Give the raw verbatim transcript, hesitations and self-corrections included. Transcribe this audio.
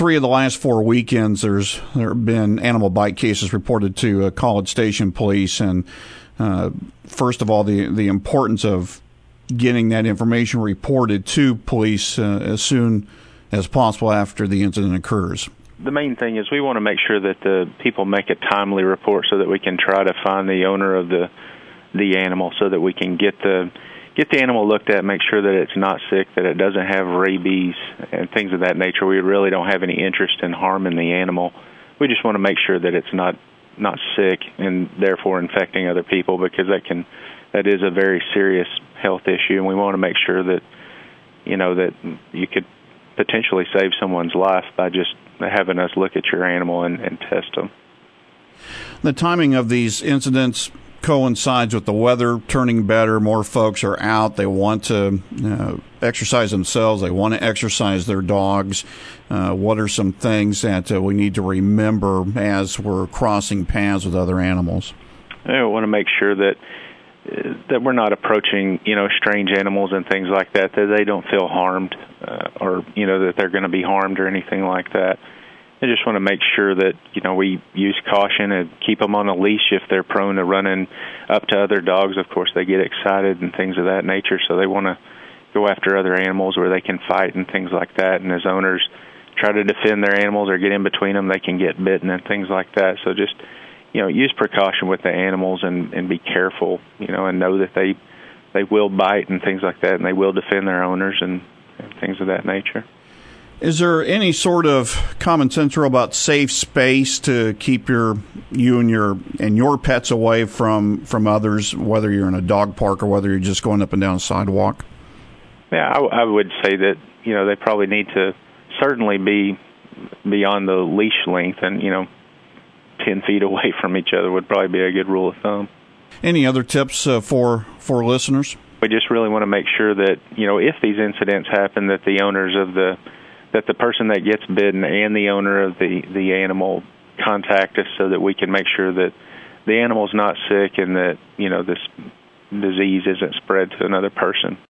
three of the last four weekends, there's there have been animal bite cases reported to uh, College Station Police. And uh, first of all, the the importance of getting that information reported to police uh, as soon as possible after the incident occurs. The main thing is we want to make sure that the people make a timely report so that we can try to find the owner of the the animal, so that we can get the get the animal looked at, make sure that it's not sick, that it doesn't have rabies and things of that nature. We really don't have any interest in harming the animal. We just want to make sure that it's not not sick and therefore infecting other people, because that can that is a very serious health issue, and we want to make sure that you know that you could potentially save someone's life by just having us look at your animal and, and test them. The timing of these incidents coincides with the weather turning better. More folks are out. They want to uh, exercise themselves. They want to exercise their dogs. Uh, what are some things that uh, we need to remember as we're crossing paths with other animals? I want to make sure that uh, that we're not approaching, you know, strange animals and things like that, that they don't feel harmed uh, or, you know, that they're going to be harmed or anything like that. I just want to make sure that, you know, we use caution and keep them on a leash if they're prone to running up to other dogs. Of course, they get excited and things of that nature, so they want to go after other animals where they can fight and things like that. And as owners try to defend their animals or get in between them, they can get bitten and things like that. So just, you know, use precaution with the animals and, and be careful, you know, and know that they they will bite and things like that, and they will defend their owners and, and things of that nature. Is there any sort of common sense rule about safe space to keep your you and your and your pets away from, from others, whether you're in a dog park or whether you're just going up and down a sidewalk? Yeah, I, I would say that, you know, they probably need to certainly be beyond the leash length, and, you know, ten feet away from each other would probably be a good rule of thumb. Any other tips uh, for for listeners? We just really want to make sure that, you know, if these incidents happen, that the owners of the that the person that gets bitten and the owner of the, the animal contact us, so that we can make sure that the animal's not sick and that, you know, this disease isn't spread to another person.